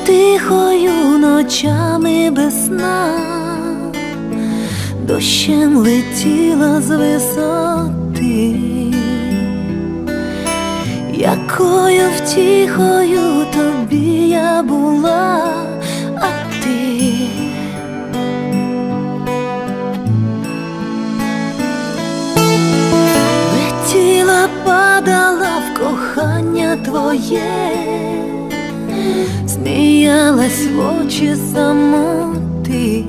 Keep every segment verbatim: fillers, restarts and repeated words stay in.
тихою ночами без сна, дощем летіла з висоти, якою втіхою тобі я була, а ти летіла, падала в кохання твоє, сміялась в очі самоти.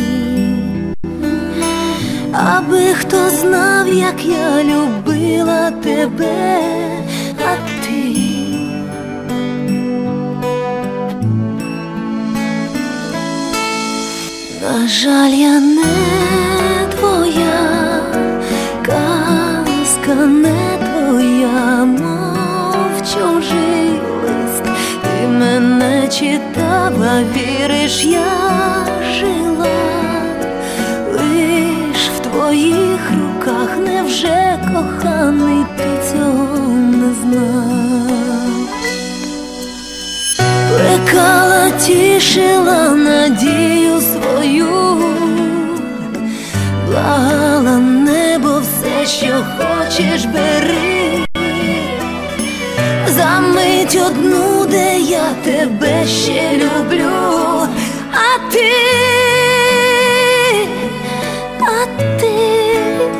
Аби хто знав, як я любила тебе, а ти на жаль, я не твоя, казка не твоя, мов чужий лист. Ти мене читала, віриш, я жила лиш в твоїх руках. Невже, коханий, ти цього не знав? Плекала, тішила надію свою, благала небо, все, що хочеш, бери. За мить одну, де я тебе ще люблю, а ти, а ти,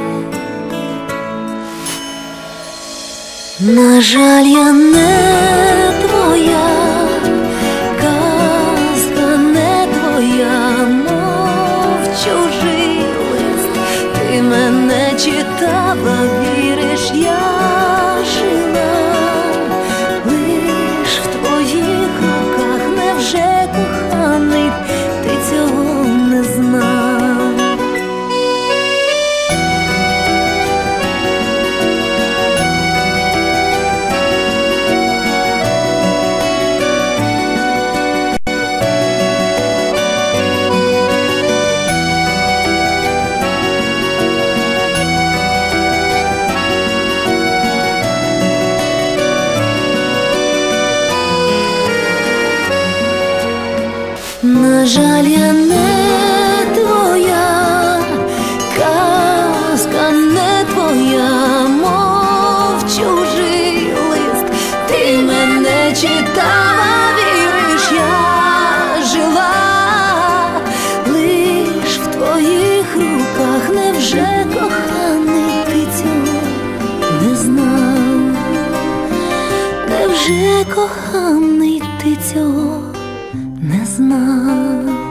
на жаль, я не твоя, казка не твоя, мов чужий лист. Ти мене читала, віриш, я жила лиш в твоїх руках. Невже, коханий, ти цього не знав? На жаль, я не твоя, казка не твоя, мов чужий лист. Ти мене читала, віриш, я жила лиш в твоїх руках. Невже, коханий, ти цього не знав? Невже, коханий, ти цього не знав?